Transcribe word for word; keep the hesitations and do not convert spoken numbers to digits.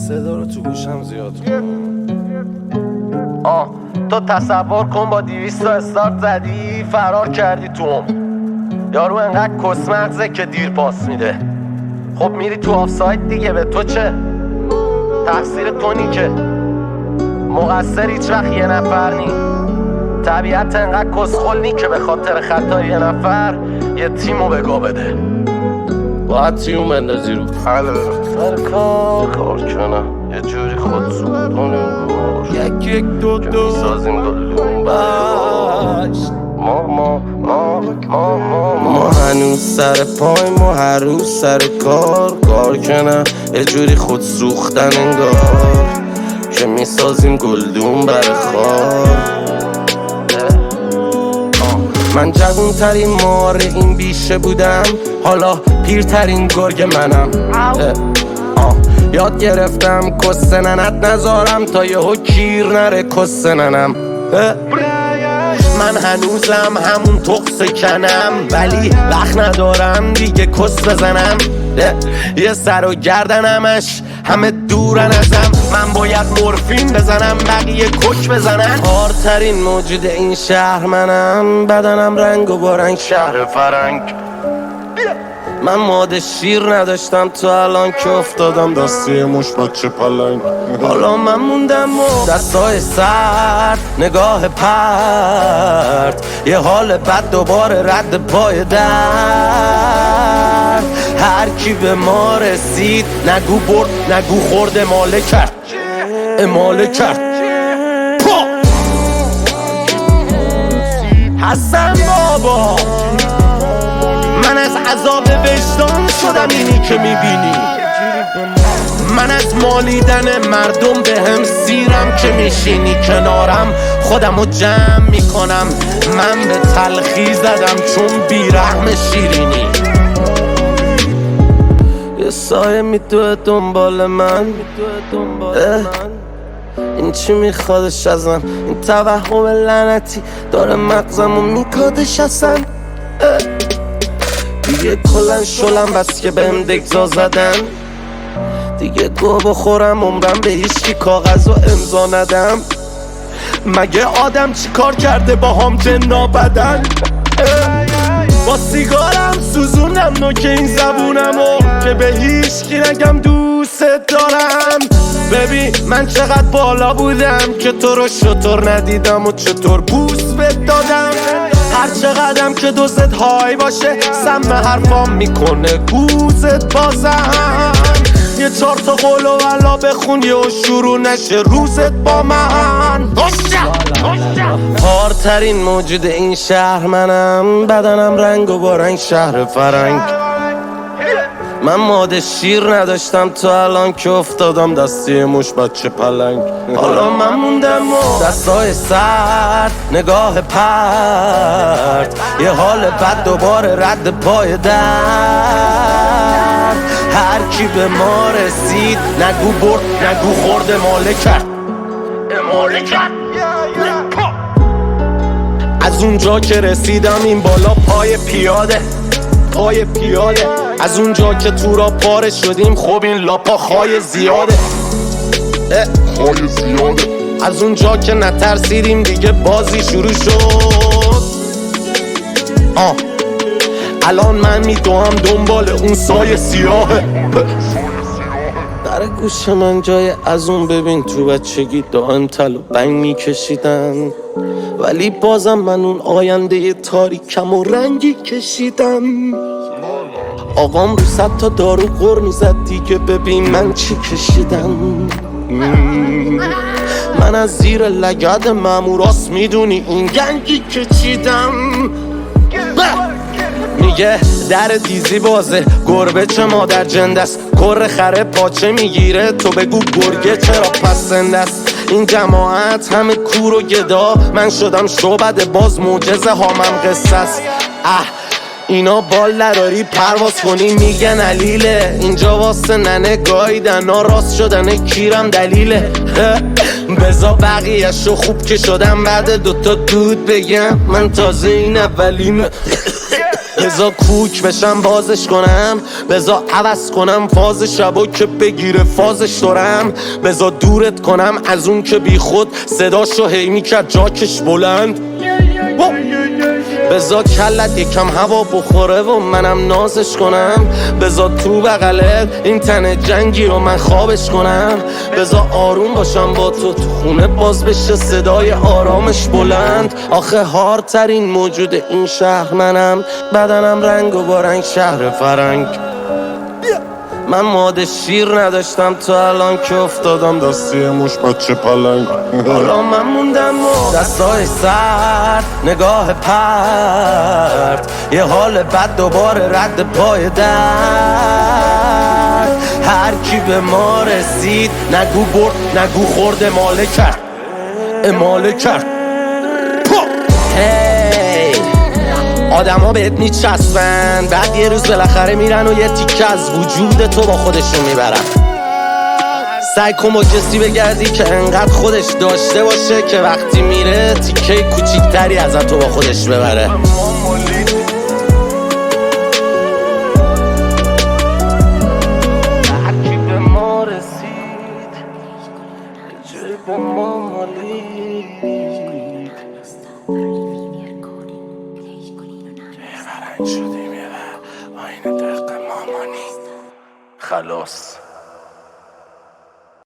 صدا رو تو گوشم زیاد کن. آه تو تصور کن با دیویست تا استارت زدی فرار کردی تو هم. یارو انقدر کس مغزه که دیر پاس میده. خب میری تو آفساید دیگه، به تو چه؟ تقصیر تو نی که مقصر هیچ وقت یه نفر نی. طبیعت انقدر کسخل نی که به خاطر خطای یه نفر یه تیمو بگا بده. باید تیمو بندازی رو سر کار کار کنم یه جوری خود سوختانم یک یک دو دو که میسازیم گلون باش. ما ما ما ما ما ما هنوز سر پای، ما هر روز سر کار کار کنم یه جوری خود سوختن انگار که میسازیم گلدون بر خار. من جوون ترین مار این بیشه بودم، حالا پیرترین گرگ منم. آه یاد گرفتم کس ننت نذارم تا یهو کیر نره کس ننم. من هنوزم همون تقص کنم ولی وقت ندارم دیگه کس بزنم. یه سر و گردنمش همه دورن ازم، من باید مورفین بزنم بقیه کک بزنن. هارترین موجود این شهر منم، بدنم رنگ و بارنگ شهر فرنگ. من ماده شیر نداشتم تا الان که افتادم دستی مش بچه پلنگ. حالا من موندم و دستای سرد، نگاه پرد، یه حال بد دوباره رد پای در. هر کی به ما رسید نگو برد نگو خورد، اماله کرد اماله کرد. حسن بابا من از عذاب وجدان شدم اینی که میبینی. من از مالیدن مردم به هم سیرم که میشینی کنارم خودمو جمع میکنم. من به تلخی زدم چون بیرحم شیرینی. یه سایه میدوه دنبال من، این چی میخوادش ازم؟ این توهم لعنتی داره مغزمو میکادش اصلا. دیگه کلن شلم بس که بهم دگزا زدن، دیگه گو بخورم عمرم به هیچکی کاغذ و امضا ندم. مگه آدم چی کار کرده با هم جنا بدن؟ با سیگارم سوزوندم نوک این زبونمو که به هیچکی نگم دوست دارم. ببین من چقدر بالا بودم که تو رو شطور ندیدم و چطور بوس بد دادم. هر چقدرم که دوست های باشه سم حرفام میکنه گوزت بازم. یه چار تا قول و ولا بخون یه شروع نشه روزت با من. هارترین موجود این شهر منم، بدنم رنگ و بارنگ شهر فرنگ. من ماده شیر نداشتم تا الان که افتادم دستی مش بچه پلنگ. حالا من موندم و دستای سرد، نگاه پرد، یه حال بد دوباره رد پای در. هر کی به ما رسید نگو برد نگو خورد، اماله کرد اماله کرد. از اونجا که رسیدم این بالا پای پیاده پای پیاده. از اونجا که تو را پاره شدیم خب این لاپا خای زیاده خای زیاده. از اونجا که نترسیدیم دیگه بازی شروع شد. آه الان من میدوام دنبال اون سایه سیاهه. در گوش من جای از اون ببین تو بچگی دائم تل و بنگ میکشیدن، ولی بازم من اون آینده تاریکم و رنگی کشیدم. آقام رو صد تا دارو غر میزد دیگه ببین من چی کشیدم. من از زیر لگد ماموراست میدونی این گنگی کشیدم. میگه در دیزی بازه گربه چه مادر جندست، کر خره پاچه میگیره تو بگو گرگه چرا پسنده است. این جماعت همه کور و گدا، من شدم شعبد باز معجزه هامم قصه است. اه اینا بال نداری پرواز کنی میگن علیله، اینجا واسه ننه گایدن ها راست شدن کیرم دلیله. بزا بقیه‌شو خوب که شدم بعد دوتا دود بگم من تازه این اولینه. بزا کوک بشم بازش کنم، بزا عوض کنم فاز شبا که بگیره فازش دارم، بزا دورت کنم از اون که بی خود صداشو هی میکرد جاکش بلند، بزا کلت یکم هوا بخوره و منم نازش کنم، بزا تو بغلت این تن جنگی رو من خوابش کنم، بزا آروم باشم با تو تو خونه باز بشه صدای آرامش بلند. آخه هارترین موجود این شهر منم، بدنم رنگ و با رنگ شهر فرنگ. من ماده شیر نداشتم تا الان که افتادم دستی موش بچه پلنگ. حالا من موندم و دستای سرد، نگاه پرد، یه حال بد دوباره رد پای در. هر کی به ما رسید نگو برد نگو خورد اماله کرد اماله کرد. هی آدم ها بهت میچسبن، بعد یه روز بالاخره میرن و یه تیکه از وجود تو با خودشون میبرن. سعی کن با کسی بگردی که انقدر خودش داشته باشه که وقتی میره تیکه کوچیکتری از تو با خودش ببره. هرکی به ما رسید جای به ما مالید، شدیم یه آینه دق مامانی خلاص.